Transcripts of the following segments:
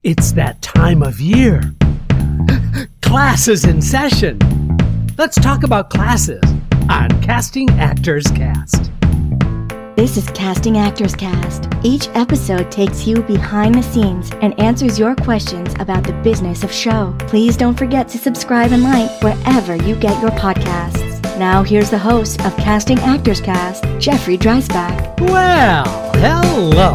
It's that time of year. Classes in session. Let's talk about classes on Casting Actors Cast. This is Casting Actors Cast. Each episode takes you behind the scenes and answers your questions about the business of show. Please don't forget to subscribe and like wherever you get your podcasts. Now here's the host of Casting Actors Cast, Jeffrey Dreisbach. Well, hello.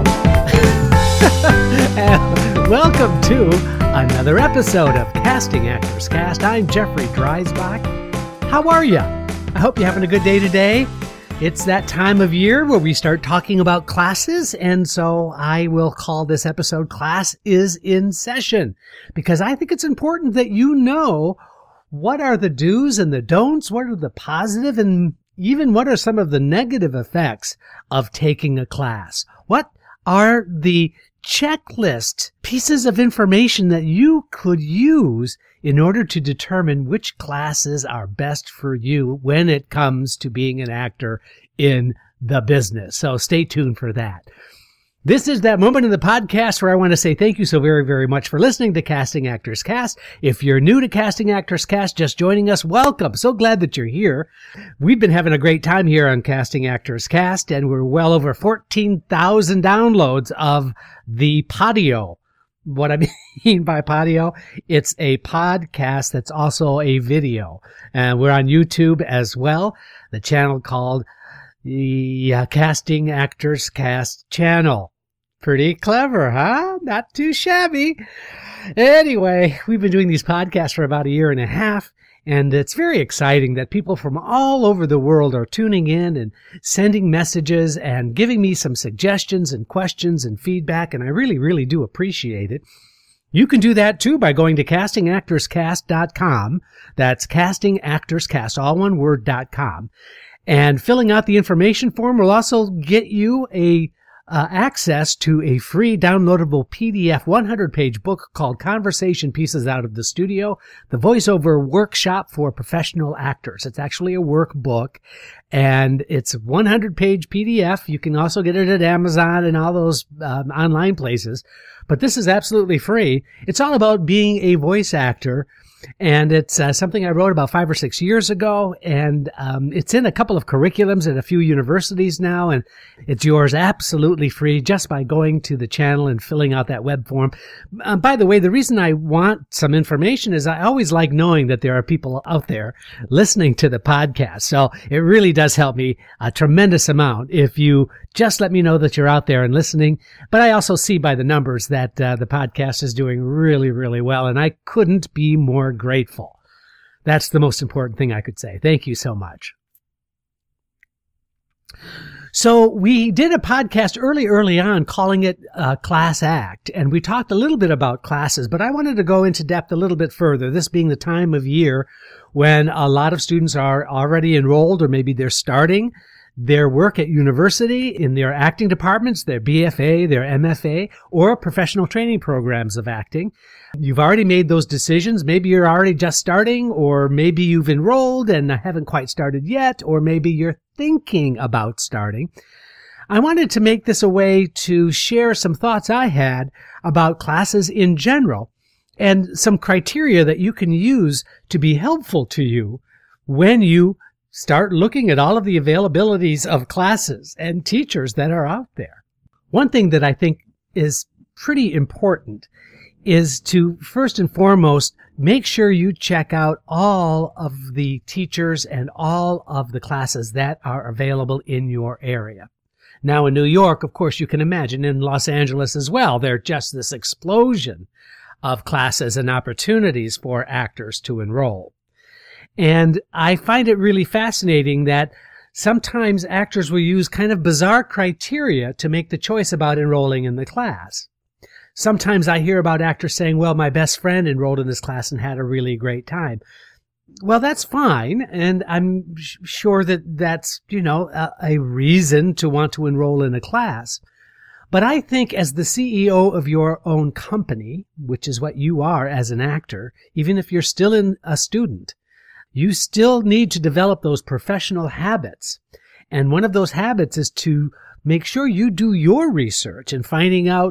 And welcome to another episode of Casting Actors Cast. I'm Jeffrey Dreisbach. How are you? I hope you're having a good day today. It's that time of year where we start talking about classes, and so I will call this episode Class is in Session, because I think it's important that you know what are the do's and the don'ts, what are the positive, and even what are some of the negative effects of taking a class. What are the checklist pieces of information that you could use in order to determine which classes are best for you when it comes to being an actor in the business. So stay tuned for that. This is that moment in the podcast where I want to say thank you so very, very much for listening to Casting Actors Cast. If you're new to Casting Actors Cast, just joining us, welcome. So glad that you're here. We've been having a great time here on Casting Actors Cast, and we're well over 14,000 downloads of the Podio. What I mean by Podio, it's a podcast that's also a video. And we're on YouTube as well, the channel called the Casting Actors Cast channel. Pretty clever, huh? Not too shabby. Anyway, we've been doing these podcasts for about a year and a half, and it's very exciting that people from all over the world are tuning in and sending messages and giving me some suggestions and questions and feedback, and I really, really do appreciate it. You can do that too by going to castingactorscast.com. That's castingactorscast, all one word, .com. And filling out the information form will also get you access to a free downloadable PDF 100-page book called Conversation Pieces Out of the Studio, the voiceover workshop for professional actors. It's actually a workbook, and it's a 100-page PDF. You can also get it at Amazon and all those online places, but this is absolutely free. It's all about being a voice actor, and it's something I wrote about 5 or 6 years ago, and it's in a couple of curriculums at a few universities now, and it's yours absolutely free just by going to the channel and filling out that web form. By the way, the reason I want some information is I always like knowing that there are people out there listening to the podcast, so it really does help me a tremendous amount if you just let me know that you're out there and listening. But I also see by the numbers that the podcast is doing really, really well, and I couldn't be more grateful. That's the most important thing I could say. Thank you so much. So we did a podcast early on calling it Class Act, and we talked a little bit about classes, but I wanted to go into depth a little bit further, this being the time of year when a lot of students are already enrolled, or maybe they're starting their work at university in their acting departments, their BFA, their MFA, or professional training programs of acting. You've already made those decisions. Maybe you're already just starting, or maybe you've enrolled and haven't quite started yet, or maybe you're thinking about starting. I wanted to make this a way to share some thoughts I had about classes in general and some criteria that you can use to be helpful to you when you start looking at all of the availabilities of classes and teachers that are out there. One thing that I think is pretty important is to, first and foremost, make sure you check out all of the teachers and all of the classes that are available in your area. Now, in New York, of course, you can imagine, in Los Angeles as well, there's just this explosion of classes and opportunities for actors to enroll. And I find it really fascinating that sometimes actors will use kind of bizarre criteria to make the choice about enrolling in the class. Sometimes I hear about actors saying, well, my best friend enrolled in this class and had a really great time. Well, that's fine, and I'm sure that that's, a reason to want to enroll in a class. But I think as the CEO of your own company, which is what you are as an actor, even if you're still a student, you still need to develop those professional habits. And one of those habits is to make sure you do your research and finding out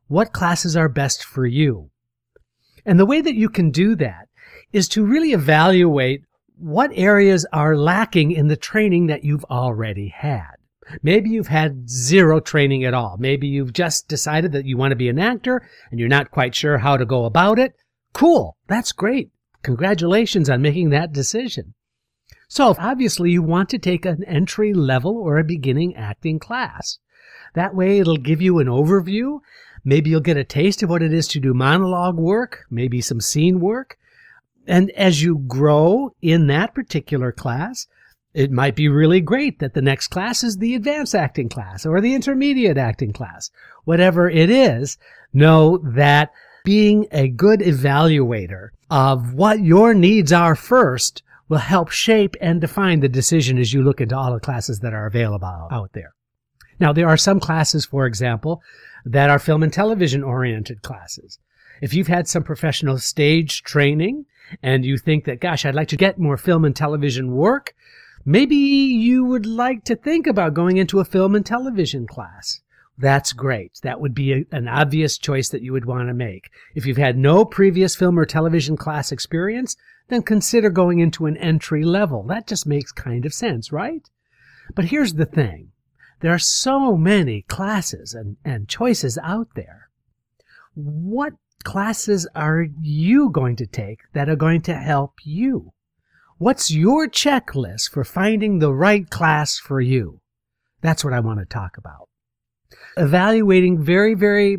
what classes are best for you. And the way that you can do that is to really evaluate what areas are lacking in the training that you've already had. Maybe you've had zero training at all. Maybe you've just decided that you want to be an actor and you're not quite sure how to go about it. Cool. That's great. Congratulations on making that decision. So obviously you want to take an entry level or a beginning acting class. That way it'll give you an overview. Maybe you'll get a taste of what it is to do monologue work, maybe some scene work. And as you grow in that particular class, it might be really great that the next class is the advanced acting class or the intermediate acting class. Whatever it is, know that being a good evaluator of what your needs are first will help shape and define the decision as you look into all the classes that are available out there. Now, there are some classes, for example, that are film and television oriented classes. If you've had some professional stage training and you think that, gosh, I'd like to get more film and television work, maybe you would like to think about going into a film and television class. That's great. That would be an obvious choice that you would want to make. If you've had no previous film or television class experience, then consider going into an entry level. That just makes kind of sense, right? But here's the thing. There are so many classes and choices out there. What classes are you going to take that are going to help you? What's your checklist for finding the right class for you? That's what I want to talk about. Evaluating very, very,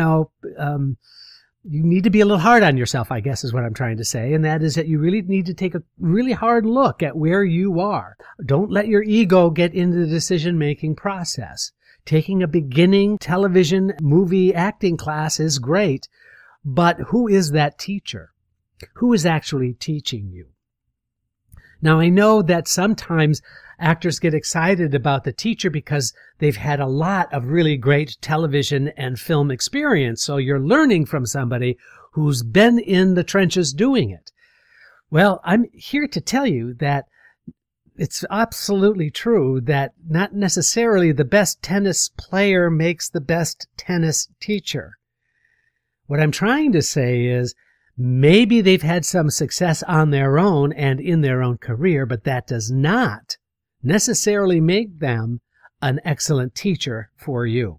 you need to be a little hard on yourself, I guess is what I'm trying to say. And that is that you really need to take a really hard look at where you are. Don't let your ego get into the decision-making process. Taking a beginning television movie acting class is great, but who is that teacher? Who is actually teaching you? Now, I know that sometimes actors get excited about the teacher because they've had a lot of really great television and film experience. So you're learning from somebody who's been in the trenches doing it. Well, I'm here to tell you that it's absolutely true that not necessarily the best tennis player makes the best tennis teacher. What I'm trying to say is, maybe they've had some success on their own and in their own career, but that does not necessarily make them an excellent teacher for you.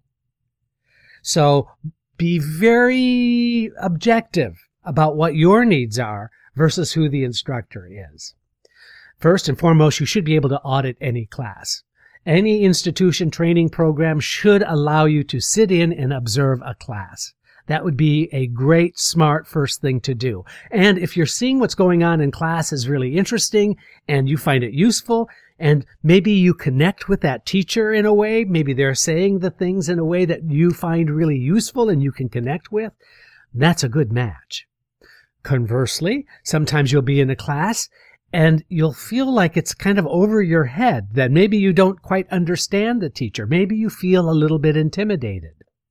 So be very objective about what your needs are versus who the instructor is. First and foremost, you should be able to audit any class. Any institution training program should allow you to sit in and observe a class. That would be a great, smart first thing to do. And if you're seeing what's going on in class is really interesting and you find it useful, and maybe you connect with that teacher in a way, maybe they're saying the things in a way that you find really useful and you can connect with, that's a good match. Conversely, sometimes you'll be in a class and you'll feel like it's kind of over your head, that maybe you don't quite understand the teacher. Maybe you feel a little bit intimidated.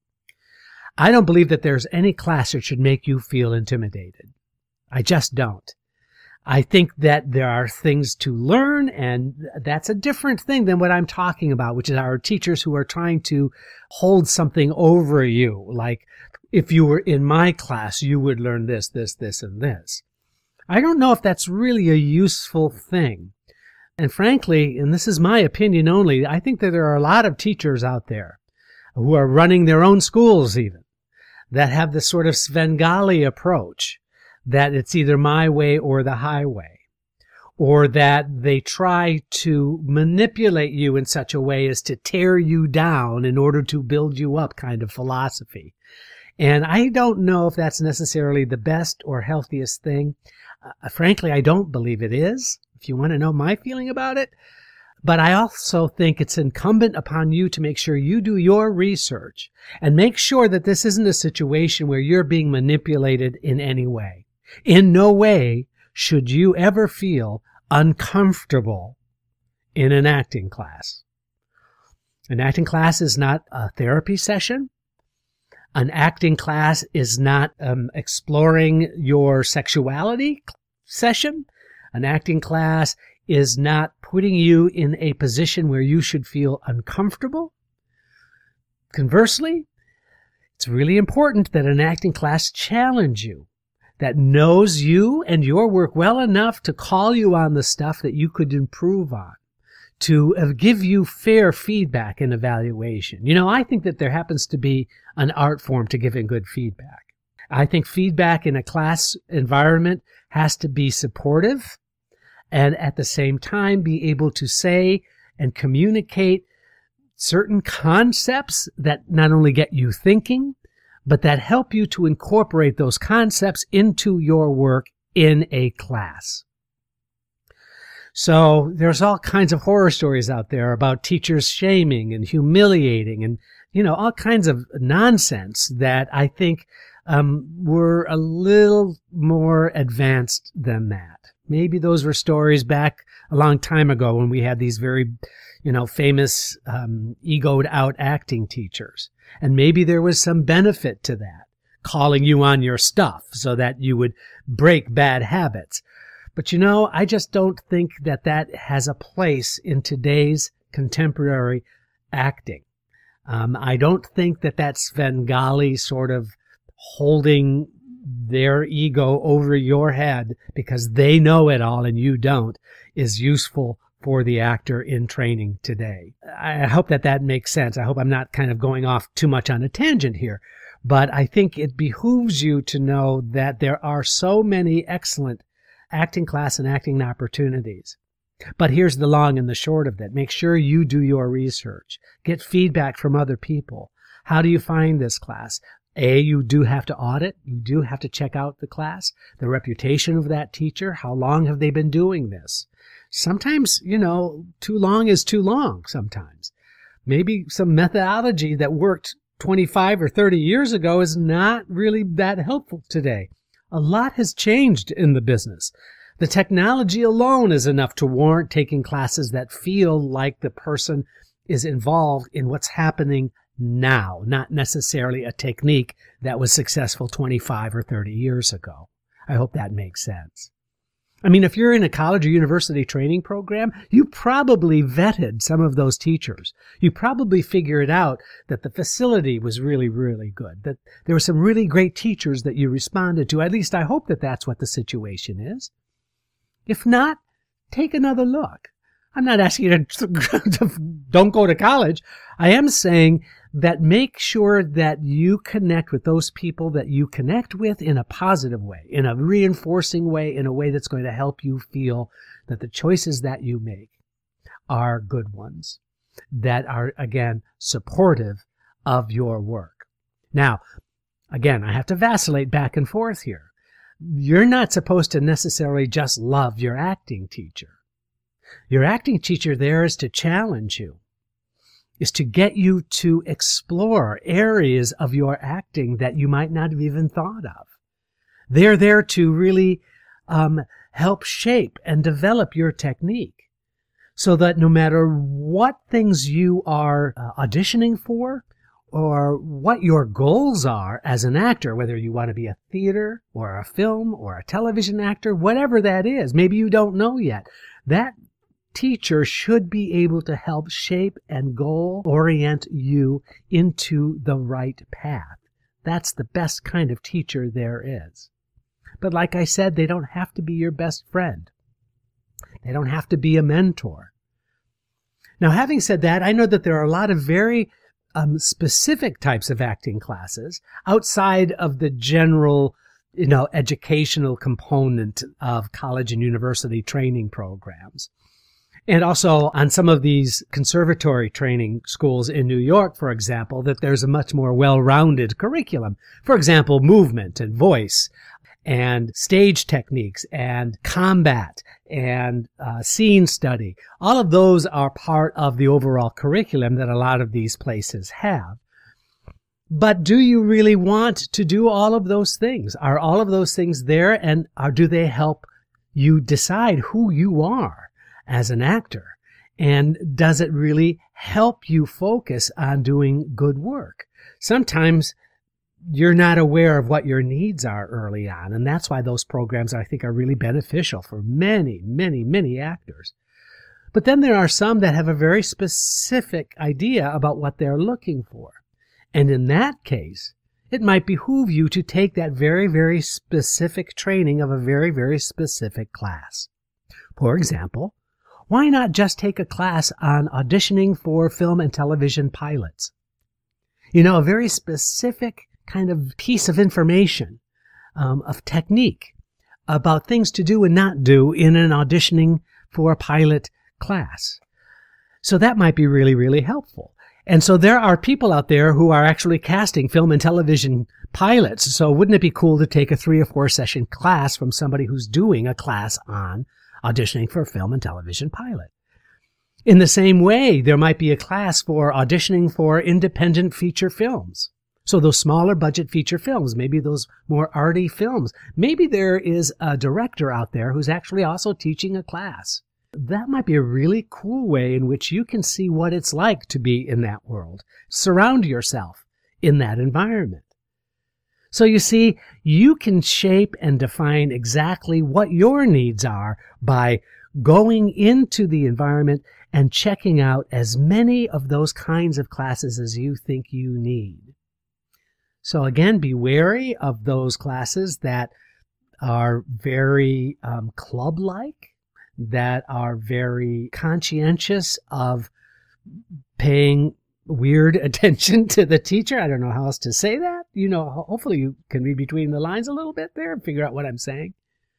I don't believe that there's any class that should make you feel intimidated. I just don't. I think that there are things to learn, and that's a different thing than what I'm talking about, which is our teachers who are trying to hold something over you. Like, if you were in my class, you would learn this, this, this, and this. I don't know if that's really a useful thing. And frankly, and this is my opinion only, I think that there are a lot of teachers out there who are running their own schools even, that have this sort of Svengali approach, that it's either my way or the highway, or that they try to manipulate you in such a way as to tear you down in order to build you up kind of philosophy. And I don't know if that's necessarily the best or healthiest thing. Frankly, I don't believe it is, if you want to know my feeling about it. But I also think it's incumbent upon you to make sure you do your research and make sure that this isn't a situation where you're being manipulated in any way. In no way should you ever feel uncomfortable in an acting class. An acting class is not a therapy session. An acting class is not exploring your sexuality session. An acting class is not putting you in a position where you should feel uncomfortable. Conversely, It's really important that an acting class challenge you, that knows you and your work well enough to call you on the stuff that you could improve on, to give you fair feedback and evaluation. I think that there happens to be an art form to giving good feedback. I think feedback in a class environment has to be supportive and at the same time be able to say and communicate certain concepts that not only get you thinking, but that help you to incorporate those concepts into your work in a class. So there's all kinds of horror stories out there about teachers shaming and humiliating and, all kinds of nonsense that I think were a little more advanced than that. Maybe those were stories back a long time ago when we had these very, famous egoed out acting teachers. And maybe there was some benefit to that, calling you on your stuff so that you would break bad habits. But I just don't think that that has a place in today's contemporary acting. I don't think that Svengali sort of holding their ego over your head because they know it all and you don't is useful for the actor in training today. I hope that makes sense. I hope I'm not kind of going off too much on a tangent here, but I think it behooves you to know that there are so many excellent acting class and acting opportunities. But here's the long and the short of that. Make sure you do your research. Get feedback from other people. How do you find this class? You do have to audit. You do have to check out the class, the reputation of that teacher. How long have they been doing this? Sometimes, too long is too long sometimes. Maybe some methodology that worked 25 or 30 years ago is not really that helpful today. A lot has changed in the business. The technology alone is enough to warrant taking classes that feel like the person is involved in what's happening now, not necessarily a technique that was successful 25 or 30 years ago. I hope that makes sense. I mean, if you're in a college or university training program, you probably vetted some of those teachers. You probably figured out that the facility was really, really good, that there were some really great teachers that you responded to. At least I hope that that's what the situation is. If not, take another look. I'm not asking you to don't go to college. I am saying that make sure that you connect with those people that you connect with in a positive way, in a reinforcing way, in a way that's going to help you feel that the choices that you make are good ones, that are, again, supportive of your work. Now, again, I have to vacillate back and forth here. You're not supposed to necessarily just love your acting teacher. Your acting teacher there is to challenge you, is to get you to explore areas of your acting that you might not have even thought of. They're there to really help shape and develop your technique so that no matter what things you are auditioning for or what your goals are as an actor, whether you want to be a theater or a film or a television actor, whatever that is, maybe you don't know yet, that teacher should be able to help shape and goal orient you into the right path. That's the best kind of teacher there is. But like I said, they don't have to be your best friend. They don't have to be a mentor. Now, having said that, I know that there are a lot of very specific types of acting classes outside of the general, educational component of college and university training programs. And also on some of these conservatory training schools in New York, for example, that there's a much more well-rounded curriculum. For example, movement and voice and stage techniques and combat and scene study. All of those are part of the overall curriculum that a lot of these places have. But do you really want to do all of those things? Are all of those things there, and do they help you decide who you are as an actor? And does it really help you focus on doing good work? Sometimes you're not aware of what your needs are early on, and that's why those programs, I think, are really beneficial for many, many, many actors. But then there are some that have a very specific idea about what they're looking for. And in that case, it might behoove you to take that very, very specific training of a very, very specific class. For example, why not just take a class on auditioning for film and television pilots? A very specific kind of piece of information, of technique about things to do and not do in an auditioning for a pilot class. So that might be really, really helpful. And so there are people out there who are actually casting film and television pilots. So wouldn't it be cool to take a 3 or 4 session class from somebody who's doing a class on auditioning for a film and television pilot? In the same way, there might be a class for auditioning for independent feature films. So those smaller budget feature films, maybe those more arty films. Maybe there is a director out there who's actually also teaching a class. That might be a really cool way in which you can see what it's like to be in that world. Surround yourself in that environment. So you see, you can shape and define exactly what your needs are by going into the environment and checking out as many of those kinds of classes as you think you need. So again, be wary of those classes that are very club-like, that are very conscientious of paying weird attention to the teacher. I don't know how else to say that. Hopefully you can read between the lines a little bit there and figure out what I'm saying.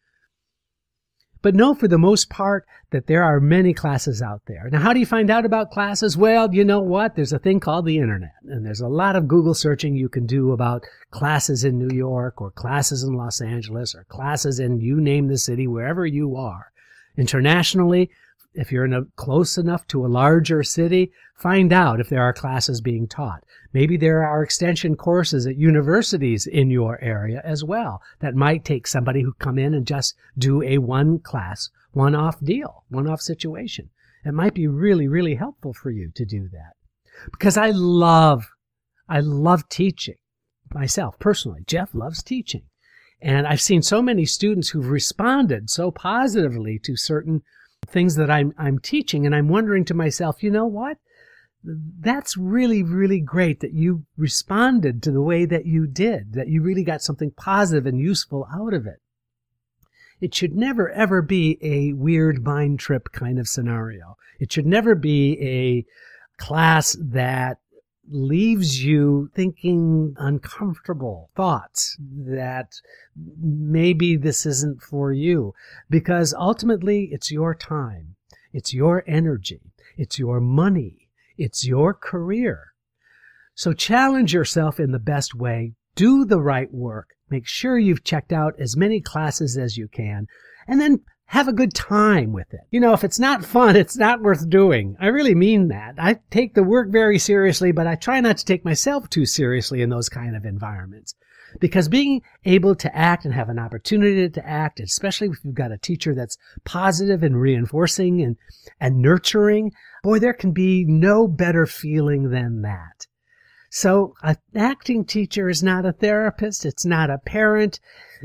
But know for the most part that there are many classes out there. Now, how do you find out about classes? Well, you know what? There's a thing called the internet, and there's a lot of Google searching you can do about classes in New York or classes in Los Angeles or classes in you name the city, wherever you are. Internationally, if you're close enough to a larger city, find out if there are classes being taught. Maybe there are extension courses at universities in your area as well that might take somebody who come in and just do a one-class, one-off deal, one-off situation. It might be really, really helpful for you to do that. Because I love teaching myself personally. Jeff loves teaching. And I've seen so many students who've responded so positively to certain things that I'm teaching, and I'm wondering to myself, you know what? That's really, really great that you responded to the way that you did, that you really got something positive and useful out of it. It should never, ever be a weird mind trip kind of scenario. It should never be a class that leaves you thinking uncomfortable thoughts that maybe this isn't for you, because ultimately it's your time, it's your energy, it's your money, it's your career. So challenge yourself in the best way, do the right work, make sure you've checked out as many classes as you can, and then have a good time with it. If it's not fun, it's not worth doing. I really mean that. I take the work very seriously, but I try not to take myself too seriously in those kind of environments. Because being able to act and have an opportunity to act, especially if you've got a teacher that's positive and reinforcing and nurturing, boy, there can be no better feeling than that. So an acting teacher is not a therapist. It's not a parent.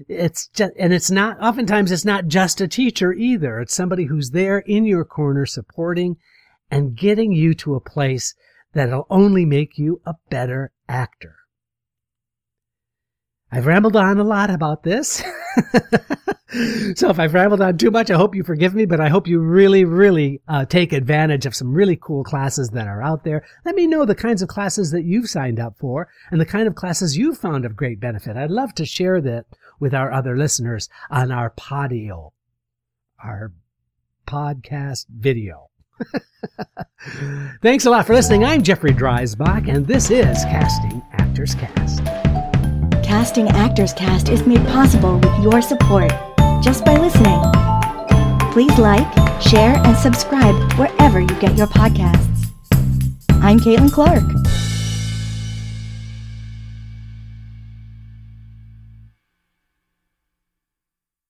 Oftentimes it's not just a teacher either. It's somebody who's there in your corner supporting and getting you to a place that'll only make you a better actor. I've rambled on a lot about this. So if I've rambled on too much, I hope you forgive me, but I hope you really, really take advantage of some really cool classes that are out there. Let me know the kinds of classes that you've signed up for and the kind of classes you've found of great benefit. I'd love to share that with our other listeners on our Podio, our podcast video. Thanks a lot for listening. I'm Jeffrey Dreisbach, and this is Casting Actors Cast. Casting Actors Cast is made possible with your support just by listening. Please like, share, and subscribe wherever you get your podcasts. I'm Caitlin Clark.